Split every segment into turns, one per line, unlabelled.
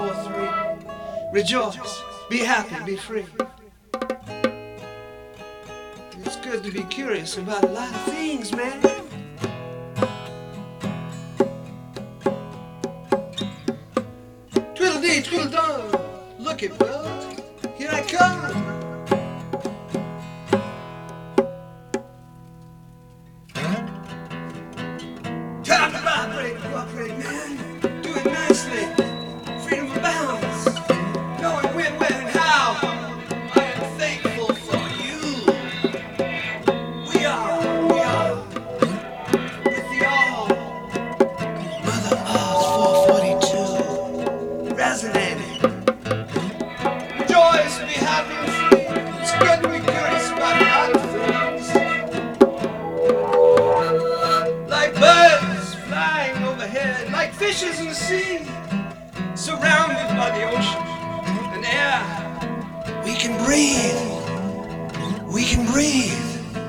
443. Rejoice, be happy, be free. It's good to be curious about a lot of things, man. Twiddle-dee, twiddle-dum, look it, world, here I come. Time to vibrate, cooperate, man. Do it nicely. Freedom abounds. Knowing when, where, and how. I am thankful for you. We are with the all. Mother of 442. Resonating. Rejoice, be happy and free. It's good to be curious about a lot of things. Like birds flying overhead, like fishes in the sea, surrounded by the ocean and air. We can breathe. We can breathe.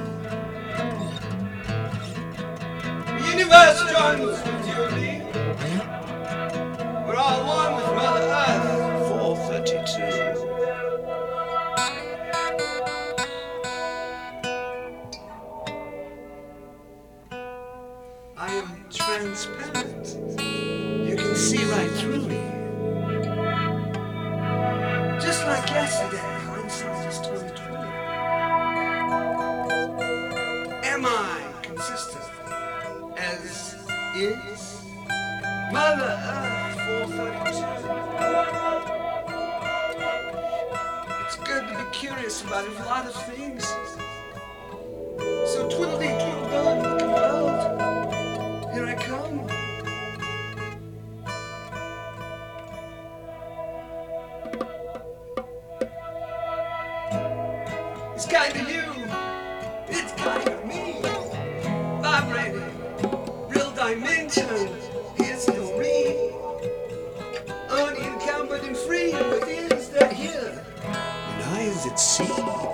The universe joins with you and me. We're all one with Mother Earth. 432. I am transparent. You can see right through me. Just like yesterday, hindsight is 2020. Am I consistent as is? Mother Earth 432. It's good to be curious about a lot of things. So twiddle-dee, twiddle-dum, look at world. Here I come. It's kind of you. It's kind of me. Vibrating. Real dimension. History. Unencumbered and free. With ears that hear. And eyes that see.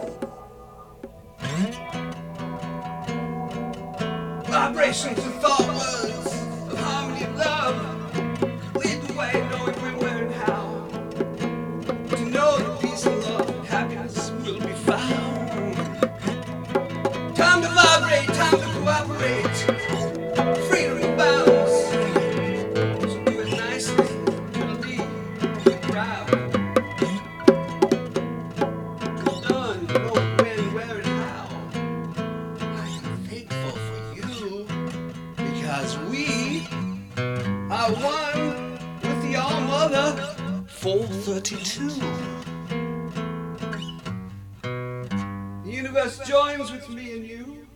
Vibrations and thought words of harmony and love lead the way, knowing when, where, and how. To know that peace and love and happiness will be found. Time to vibrate, time to cooperate. Freedom and bounds. So do it nicely, believe, be proud. Well done, know when, where, and how. I am thankful for you. Because we are one with the All-Mother 432. The universe joins with me and you.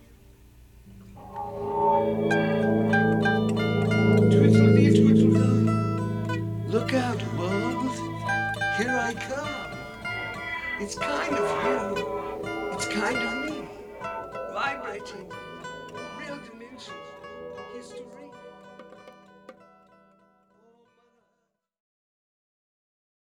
Twiddle-dee, twiddle-dum. Look out, world. Here I come. It's kind of you. It's kind of me. Vibrating. Real dimension. History.